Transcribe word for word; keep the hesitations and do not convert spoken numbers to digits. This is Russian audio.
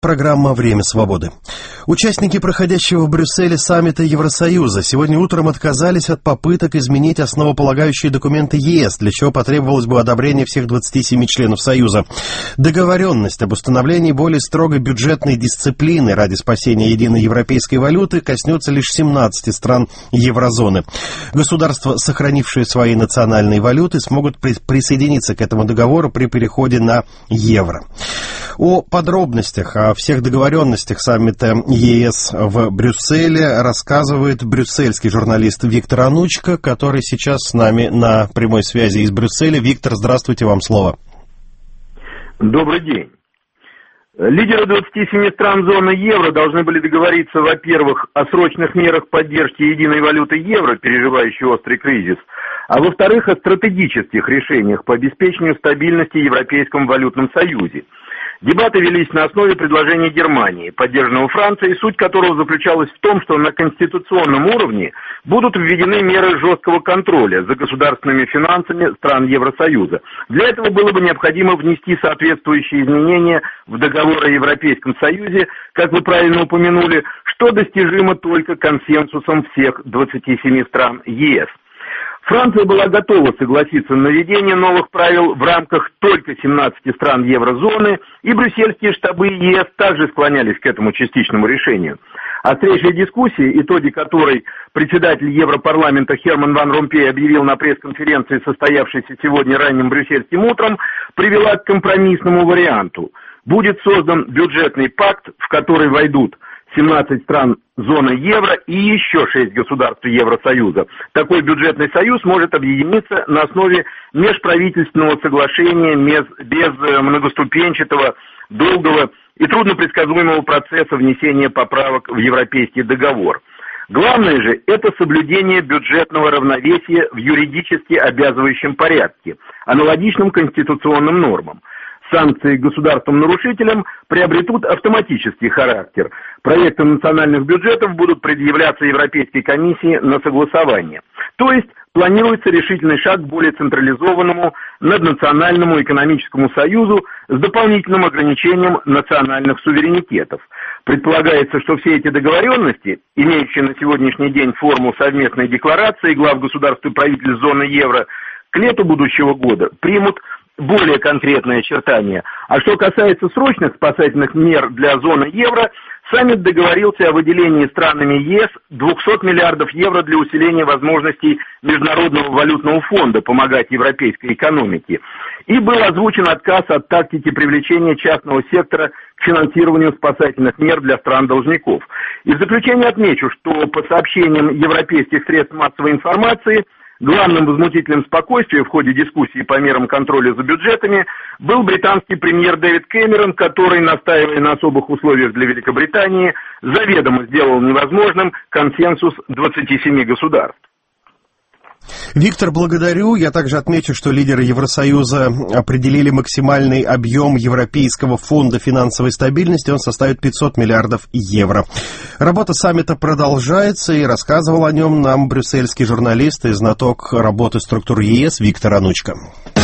программа «Время свободы». Участники проходящего в Брюсселе саммита Евросоюза сегодня утром отказались от попыток изменить основополагающие документы ЕС, для чего потребовалось бы одобрение всех двадцати семи членов Союза. Договоренность об установлении более строгой бюджетной дисциплины ради спасения единой европейской валюты коснется лишь семнадцати стран еврозоны. Государства, сохранившие свои национальные валюты, смогут при- присоединиться к этому договору при переходе на евро. О подробностях, о всех договоренностях саммита ЕС в Брюсселе рассказывает брюссельский журналист Виктор Анучко, который сейчас с нами на прямой связи из Брюсселя. Виктор, здравствуйте, вам слово. Добрый день. Лидеры двадцати семи стран зоны евро должны были договориться, во-первых, о срочных мерах поддержки единой валюты евро, переживающей острый кризис, а во-вторых, о стратегических решениях по обеспечению стабильности в Европейском валютном союзе. Дебаты велись на основе предложения Германии, поддержанного Францией, суть которого заключалась в том, что на конституционном уровне будут введены меры жесткого контроля за государственными финансами стран Евросоюза. Для этого было бы необходимо внести соответствующие изменения в договор о Европейском Союзе, как вы правильно упомянули, что достижимо только консенсусом всех двадцати семи стран ЕС. Франция была готова согласиться на введение новых правил в рамках только семнадцати стран еврозоны, и брюссельские штабы ЕС также склонялись к этому частичному решению. Острейшая дискуссия, итоги которой председатель Европарламента Херман ван Ромпей объявил на пресс-конференции, состоявшейся сегодня ранним брюссельским утром, привела к компромиссному варианту. Будет создан бюджетный пакт, в который войдут семнадцать стран зоны евро и еще шесть государств Евросоюза. Такой бюджетный союз может объединиться на основе межправительственного соглашения без многоступенчатого, долгого и труднопредсказуемого процесса внесения поправок в Европейский договор. Главное же – это соблюдение бюджетного равновесия в юридически обязывающем порядке, аналогичным конституционным нормам. Санкции государствам-нарушителям приобретут автоматический характер. Проекты национальных бюджетов будут предъявляться Европейской комиссии на согласование. То есть планируется решительный шаг к более централизованному наднациональному экономическому союзу с дополнительным ограничением национальных суверенитетов. Предполагается, что все эти договоренности, имеющие на сегодняшний день форму совместной декларации глав государств и правительств зоны евро, к лету будущего года примут более конкретные очертания. А что касается срочных спасательных мер для зоны евро, саммит договорился о выделении странами ЕС двухсот миллиардов евро для усиления возможностей Международного валютного фонда помогать европейской экономике. И был озвучен отказ от тактики привлечения частного сектора к финансированию спасательных мер для стран-должников. И в заключение отмечу, что по сообщениям европейских средств массовой информации, главным возмутителем спокойствия в ходе дискуссии по мерам контроля за бюджетами был британский премьер Дэвид Кэмерон, который, настаивая на особых условиях для Великобритании, заведомо сделал невозможным консенсус двадцати семи государств. Виктор, благодарю. Я также отмечу, что лидеры Евросоюза определили максимальный объем Европейского фонда финансовой стабильности. Он составит пятьсот миллиардов евро. Работа саммита продолжается, и рассказывал о нем нам брюссельский журналист и знаток работы структур ЕС Виктор Анучко.